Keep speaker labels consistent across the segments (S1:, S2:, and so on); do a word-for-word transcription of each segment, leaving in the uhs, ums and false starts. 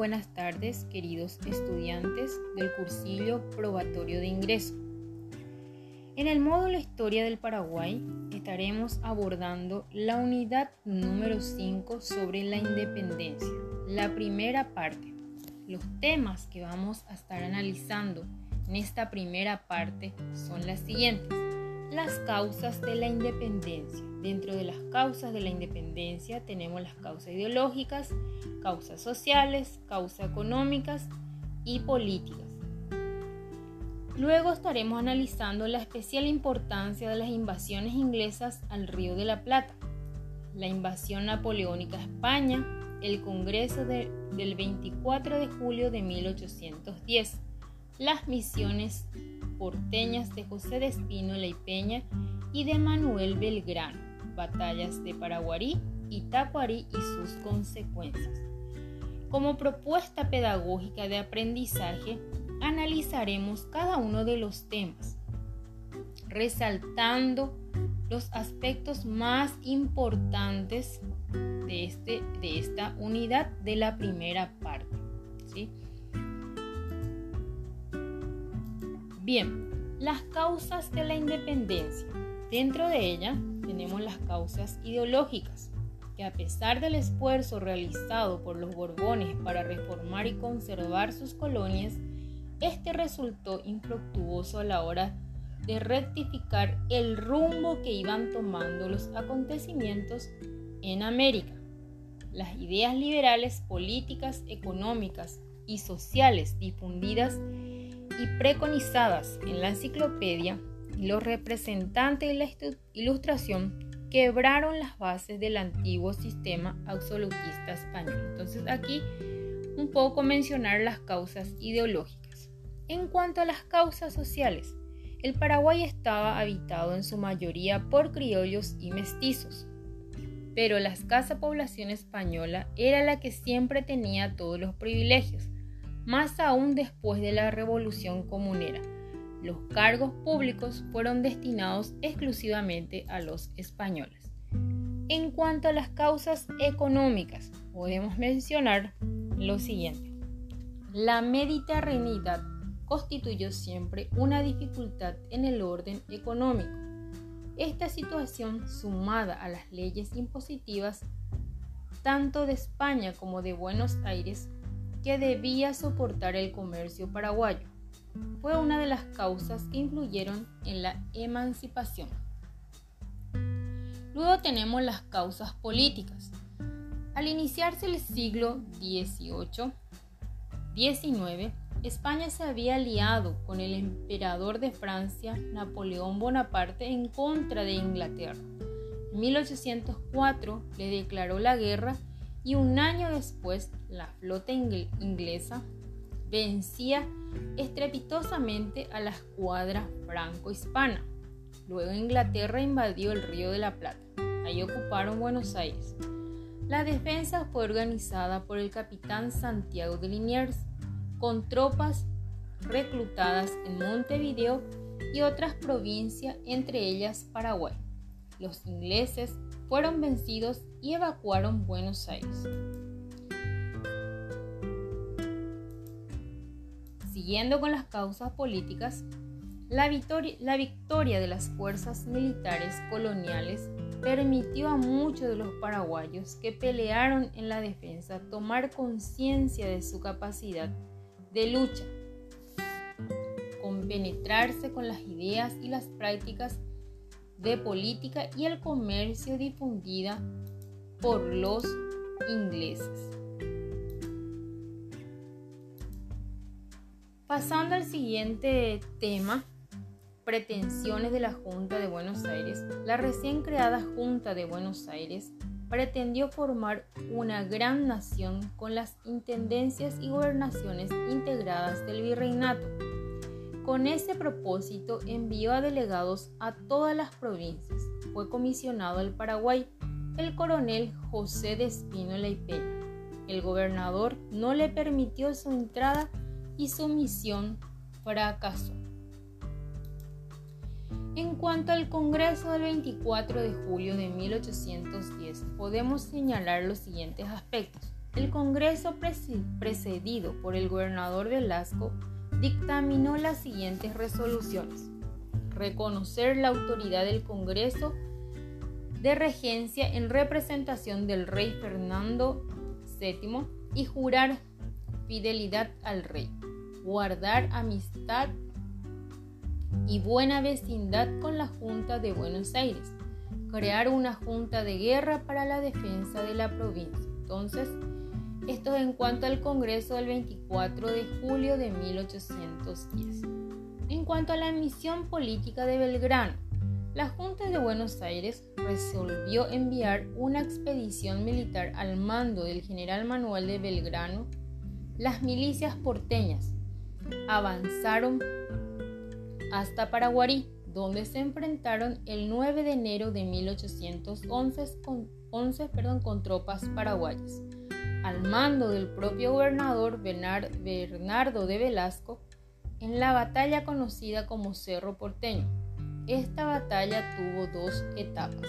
S1: buenas tardes, queridos estudiantes del cursillo probatorio de ingreso. En el módulo Historia del Paraguay estaremos abordando la unidad número cinco sobre la independencia, la primera parte. Los temas que vamos a estar analizando en esta primera parte son las siguientes. Las causas de la independencia. Dentro de las causas de la independencia tenemos las causas ideológicas, causas sociales, causas económicas y políticas. Luego estaremos analizando la especial importancia de las invasiones inglesas al Río de la Plata, la invasión napoleónica a España, el Congreso de, del veinticuatro de julio de mil ochocientos diez, las misiones porteñas de José de Espínola y Peña y de Manuel Belgrano, batallas de Paraguarí y Tacuarí y sus consecuencias. Como propuesta pedagógica de aprendizaje, analizaremos cada uno de los temas, resaltando los aspectos más importantes de, este, de esta unidad de la primera parte, ¿sí? Bien, las causas de la independencia. Dentro de ella tenemos las causas ideológicas, que a pesar del esfuerzo realizado por los Borbones para reformar y conservar sus colonias, este resultó infructuoso a la hora de rectificar el rumbo que iban tomando los acontecimientos en América. Las ideas liberales políticas, económicas y sociales difundidas y preconizadas en la enciclopedia y los representantes de la Ilustración quebraron las bases del antiguo sistema absolutista español. Entonces aquí un poco mencionar las causas ideológicas. En cuanto a las causas sociales, el Paraguay estaba habitado en su mayoría por criollos y mestizos, pero la escasa población española era la que siempre tenía todos los privilegios, más aún después de la Revolución Comunera. Los cargos públicos fueron destinados exclusivamente a los españoles. En cuanto a las causas económicas, podemos mencionar lo siguiente. La mediterraneidad constituyó siempre una dificultad en el orden económico. Esta situación, sumada a las leyes impositivas, tanto de España como de Buenos Aires, que debía soportar el comercio paraguayo, fue una de las causas que influyeron en la emancipación. Luego tenemos las causas políticas. Al iniciarse el siglo dieciocho diecinueve, España se había aliado con el emperador de Francia, Napoleón Bonaparte, en contra de Inglaterra. En mil ochocientos cuatro le declaró la guerra y un año después la flota inglesa vencía estrepitosamente a la escuadra franco-hispana. Luego Inglaterra invadió el Río de la Plata. Ahí ocuparon Buenos Aires. La defensa fue organizada por el capitán Santiago de Liniers, con tropas reclutadas en Montevideo y otras provincias, entre ellas Paraguay. Los ingleses fueron vencidos y evacuaron Buenos Aires. Siguiendo con las causas políticas, la victoria, la victoria de las fuerzas militares coloniales permitió a muchos de los paraguayos que pelearon en la defensa tomar conciencia de su capacidad de lucha, compenetrarse con las ideas y las prácticas de política y el comercio difundida por los ingleses. Pasando al siguiente tema, pretensiones de la Junta de Buenos Aires. La recién creada Junta de Buenos Aires pretendió formar una gran nación con las intendencias y gobernaciones integradas del virreinato. Con ese propósito envió a delegados a todas las provincias. Fue comisionado al Paraguay el coronel José de Espínola y Peña. El gobernador no le permitió su entrada y su misión fracasó. En cuanto al Congreso del veinticuatro de julio de mil ochocientos diez, podemos señalar los siguientes aspectos. el Congreso precedido por el gobernador Velasco dictaminó las siguientes resoluciones: reconocer la autoridad del Congreso de regencia en representación del rey Fernando séptimo y jurar fidelidad al rey, guardar amistad y buena vecindad con la Junta de Buenos Aires, crear una junta de guerra para la defensa de la provincia. Entonces, esto en cuanto al Congreso del veinticuatro de julio de mil ochocientos diez. En cuanto a la misión política de Belgrano, la Junta de Buenos Aires resolvió enviar una expedición militar al mando del general Manuel de Belgrano. Las milicias porteñas avanzaron hasta Paraguarí, donde se enfrentaron el nueve de enero de mil ochocientos once con, once, perdón, con tropas paraguayas, al mando del propio gobernador Bernardo de Velasco, en la batalla conocida como Cerro Porteño. Esta batalla tuvo dos etapas.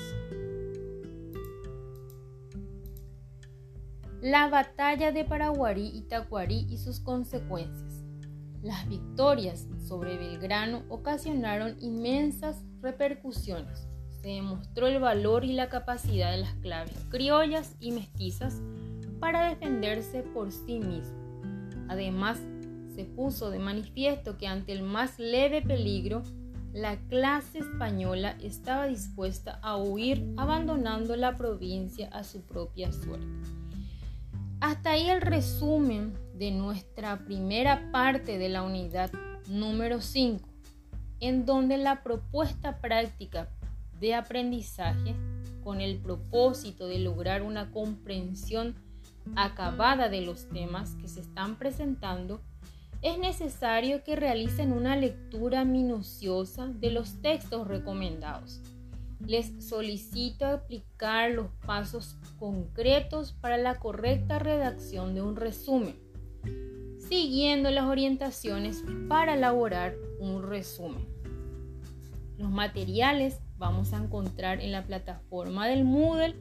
S1: La batalla de Paraguarí y Tacuarí y sus consecuencias. Las victorias sobre Belgrano ocasionaron inmensas repercusiones. Se demostró el valor y la capacidad de las claves criollas y mestizas para defenderse por sí mismas. Además, se puso de manifiesto que ante el más leve peligro, la clase española estaba dispuesta a huir, abandonando la provincia a su propia suerte. Hasta ahí el resumen de nuestra primera parte de la unidad número cinco, en donde la propuesta práctica de aprendizaje, con el propósito de lograr una comprensión acabada de los temas que se están presentando, es necesario que realicen una lectura minuciosa de los textos recomendados. Les solicito aplicar los pasos concretos para la correcta redacción de un resumen, siguiendo las orientaciones para elaborar un resumen. Los materiales vamos a encontrar en la plataforma del Moodle.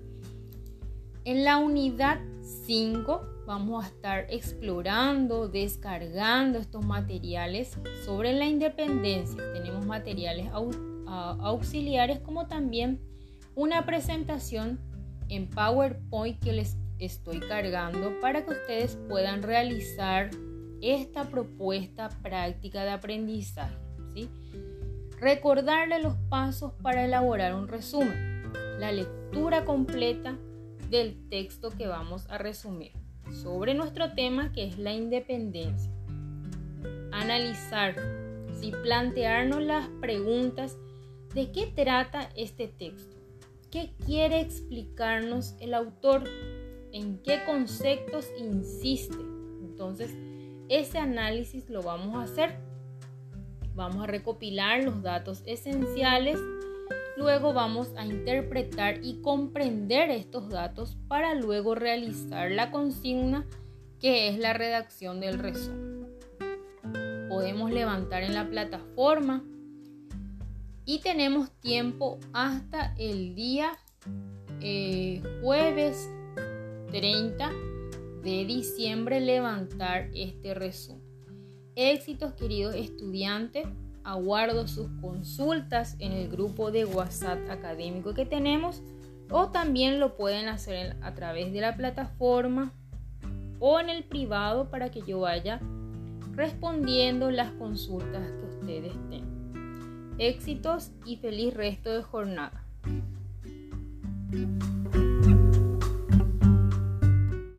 S1: En la unidad cinco vamos a estar explorando, descargando estos materiales sobre la independencia. Tenemos materiales au- a- auxiliares como también una presentación en PowerPoint que les estoy cargando para que ustedes puedan realizar esta propuesta práctica de aprendizaje, ¿sí? Recordarle los pasos para elaborar un resumen, la lectura completa del texto que vamos a resumir sobre nuestro tema, que es la independencia. Analizar, ¿sí? Plantearnos las preguntas de qué trata este texto, qué quiere explicarnos el autor, en qué conceptos insiste. Entonces, ese análisis lo vamos a hacer. Vamos a recopilar los datos esenciales. Luego vamos a interpretar y comprender estos datos para luego realizar la consigna, que es la redacción del resumen. Podemos levantar en la plataforma y tenemos tiempo hasta el día eh, jueves treinta de diciembre levantar este resumen. Éxitos, queridos estudiantes. Aguardo sus consultas en el grupo de WhatsApp académico que tenemos, o también lo pueden hacer a través de la plataforma o en el privado para que yo vaya respondiendo las consultas que ustedes tengan. Éxitos y feliz resto de jornada.